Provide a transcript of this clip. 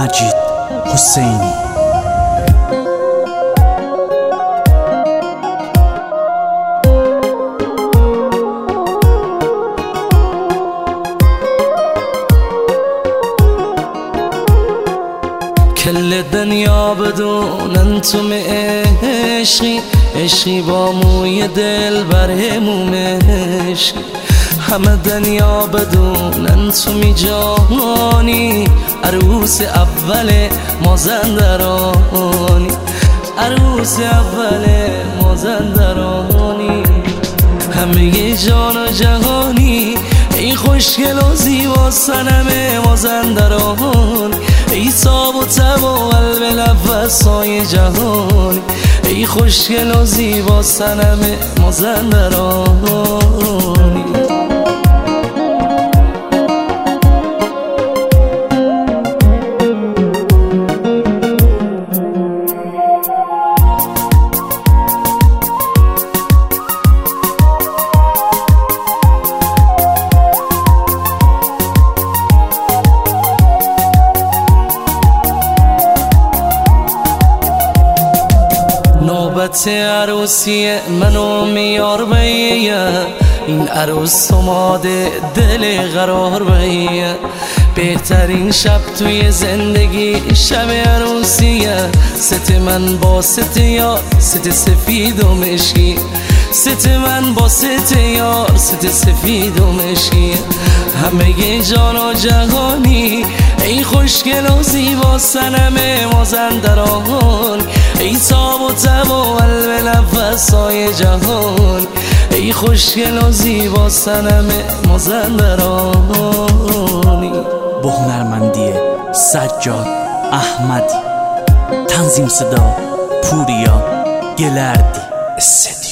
مجید حسینی. کل دنیا بدونن تو عشقی، عشقی با موی دل بر مومشی. همه دنیا بدونن تو می جهانی، عروس اول مازندرانی، عروس اول مازندرانی. همه جان و جهانی ای خوشگل و زیبا صنم مازندران، ای تاب و تب و قلب نفسای جهانی، ای خوشگل و زیبا صنم مازندرانی. نوبت عروسی منو میار بیه، این عروس اوماده دل قرار بیه. بهترین شب توی زندگی شب عروسیه، ست من با ست یار، ست سفید و مشکی، ست من با ست یار، ست سفید و مشکی. همه جان و جهانی ای خوشگل و زیبا صنم مازندران، ای تاب و تب و قلب نفسای جهان، ای خوشگل و زیبا صنم مازندرانی. با هنرمندی سجاد احمدی، تنظیم صدا پوریا گلردی.